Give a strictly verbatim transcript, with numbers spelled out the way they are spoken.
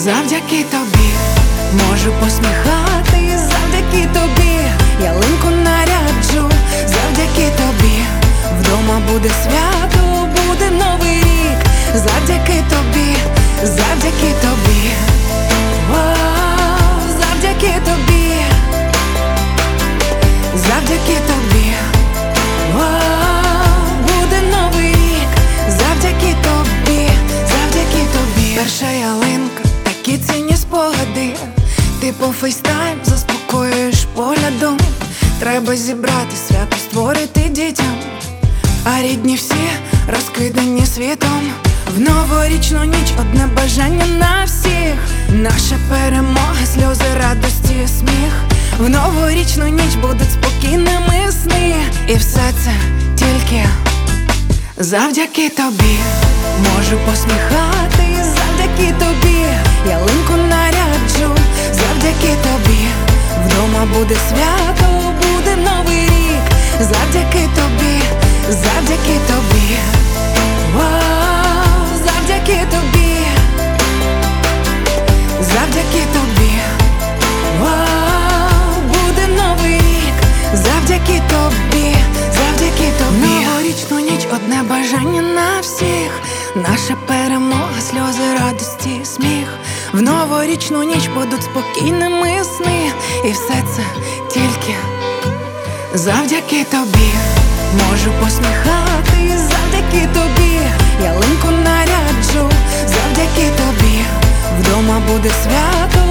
Завдяки тобі можу посміхатись, завдяки тобі ялинку наряджу, завдяки тобі вдома буде свято, буде новий рік, завдяки тобі, завдяки тобі, о, завдяки тобі, завдяки тобі, о, буде новий рік, завдяки тобі, завдяки тобі. Перша ялинка, такі цінні спогади, ти по фейстайм заспокоюєш поглядом. Треба зібрати свято, створити дітям, а рідні всі розкидані світом. В новорічну ніч одне бажання на всіх, наша перемога, сльози, радості, сміх. В новорічну ніч будуть спокійними сни, і все це тільки завдяки тобі. Можу посміхатись, завдяки тобі ялинку наряджу, завдяки тобі вдома буде свято, буде новий рік, завдяки тобі, завдяки тобі, о, завдяки тобі, завдяки тобі, о, буде новий рік, завдяки тобі, завдяки тобі. Новорічну ніч одне бажання на всіх, наша перемога, сльози, радості, сміх. В новорічну ніч будуть спокійними сни, і все це тільки завдяки тобі. Можу посміхатись, завдяки тобі ялинку наряджу, завдяки тобі вдома буде свято,